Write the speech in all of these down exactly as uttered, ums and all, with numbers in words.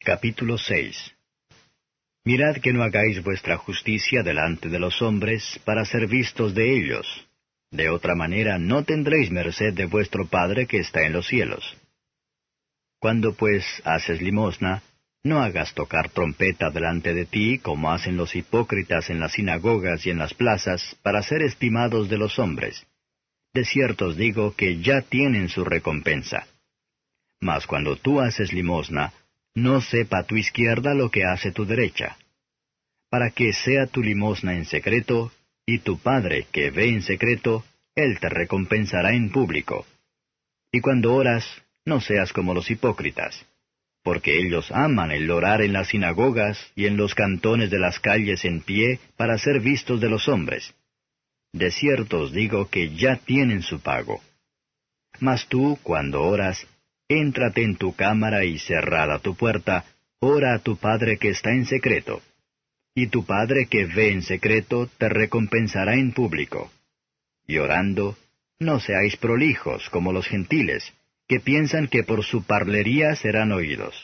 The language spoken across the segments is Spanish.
Capítulo seis. Mirad que no hagáis vuestra justicia delante de los hombres, para ser vistos de ellos. De otra manera no tendréis merced de vuestro Padre que está en los cielos. Cuando pues haces limosna, no hagas tocar trompeta delante de ti, como hacen los hipócritas en las sinagogas y en las plazas, para ser estimados de los hombres. De cierto os digo que ya tienen su recompensa. Mas cuando tú haces limosna, no sepa tu izquierda lo que hace tu derecha, para que sea tu limosna en secreto, y tu Padre que ve en secreto, Él te recompensará en público. Y cuando oras, no seas como los hipócritas, porque ellos aman el orar en las sinagogas y en los cantones de las calles en pie para ser vistos de los hombres. De cierto os digo que ya tienen su pago. Mas tú, cuando oras, éntrate en tu cámara y cerrada tu puerta, ora a tu Padre que está en secreto. Y tu Padre que ve en secreto te recompensará en público. Y orando, no seáis prolijos como los gentiles, que piensan que por su parlería serán oídos.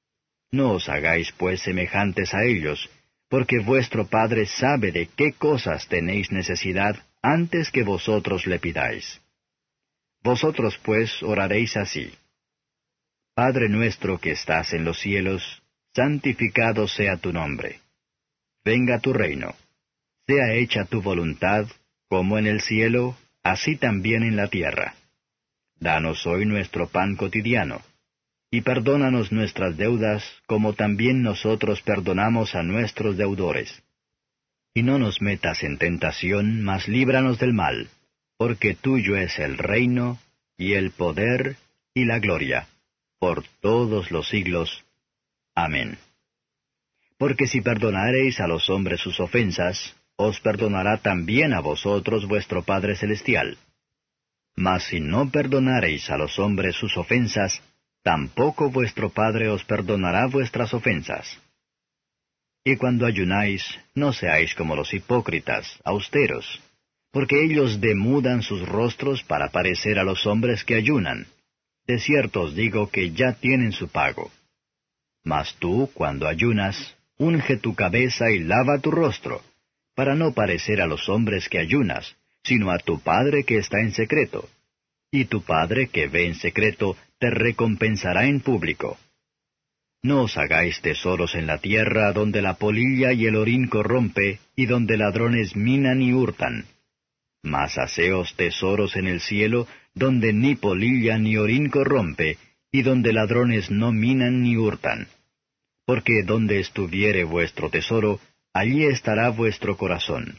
No os hagáis pues semejantes a ellos, porque vuestro Padre sabe de qué cosas tenéis necesidad antes que vosotros le pidáis. Vosotros pues oraréis así: Padre nuestro que estás en los cielos, santificado sea tu nombre. Venga tu reino. Sea hecha tu voluntad, como en el cielo, así también en la tierra. Danos hoy nuestro pan cotidiano. Y perdónanos nuestras deudas, como también nosotros perdonamos a nuestros deudores. Y no nos metas en tentación, mas líbranos del mal, porque tuyo es el reino, y el poder, y la gloria, por todos los siglos. Amén. Porque si perdonareis a los hombres sus ofensas, os perdonará también a vosotros vuestro Padre Celestial. Mas si no perdonareis a los hombres sus ofensas, tampoco vuestro Padre os perdonará vuestras ofensas. Y cuando ayunáis, no seáis como los hipócritas, austeros, porque ellos demudan sus rostros para parecer a los hombres que ayunan. De cierto os digo que ya tienen su pago. Mas tú, cuando ayunas, unge tu cabeza y lava tu rostro, para no parecer a los hombres que ayunas, sino a tu Padre que está en secreto. Y tu Padre que ve en secreto te recompensará en público. No os hagáis tesoros en la tierra, donde la polilla y el orín corrompe, y donde ladrones minan y hurtan. Mas haceos tesoros en el cielo, donde ni polilla ni orín corrompe, y donde ladrones no minan ni hurtan. Porque donde estuviere vuestro tesoro, allí estará vuestro corazón.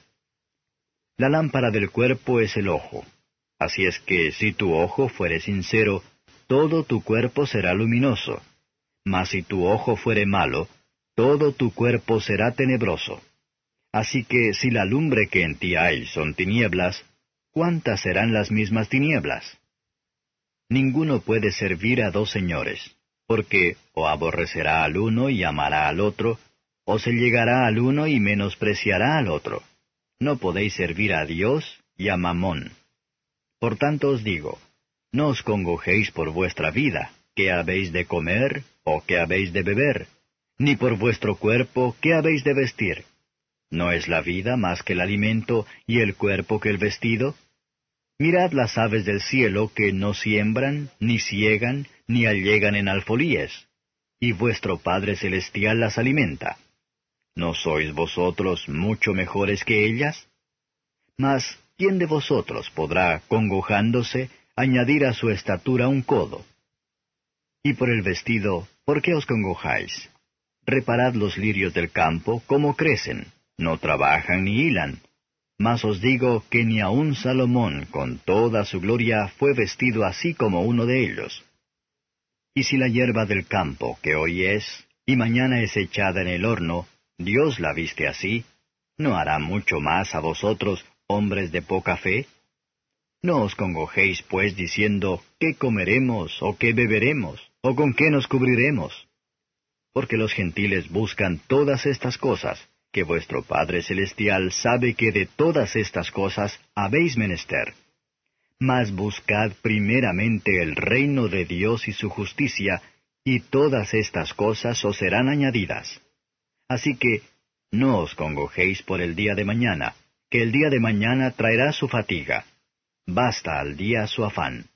La lámpara del cuerpo es el ojo. Así es que si tu ojo fuere sincero, todo tu cuerpo será luminoso. Mas si tu ojo fuere malo, todo tu cuerpo será tenebroso. Así que si la lumbre que en ti hay son tinieblas, ¿cuántas serán las mismas tinieblas? Ninguno puede servir a dos señores, porque o aborrecerá al uno y amará al otro, o se llegará al uno y menospreciará al otro. No podéis servir a Dios y a Mamón. Por tanto os digo, no os congojéis por vuestra vida, qué habéis de comer o qué habéis de beber, ni por vuestro cuerpo, qué habéis de vestir. ¿No es la vida más que el alimento y el cuerpo que el vestido? Mirad las aves del cielo que no siembran, ni siegan, ni allegan en alfolíes, y vuestro Padre Celestial las alimenta. ¿No sois vosotros mucho mejores que ellas? Mas, ¿quién de vosotros podrá, congojándose, añadir a su estatura un codo? Y por el vestido, ¿por qué os congojáis? Reparad los lirios del campo, cómo crecen, no trabajan ni hilan. Mas os digo que ni aun Salomón, con toda su gloria, fue vestido así como uno de ellos. Y si la hierba del campo, que hoy es, y mañana es echada en el horno, Dios la viste así, ¿no hará mucho más a vosotros, hombres de poca fe? No os congojéis, pues, diciendo, ¿qué comeremos, o qué beberemos, o con qué nos cubriremos? Porque los gentiles buscan todas estas cosas, que vuestro Padre Celestial sabe que de todas estas cosas habéis menester. Mas buscad primeramente el reino de Dios y su justicia, y todas estas cosas os serán añadidas. Así que, no os congojéis por el día de mañana, que el día de mañana traerá su fatiga. Basta al día su afán.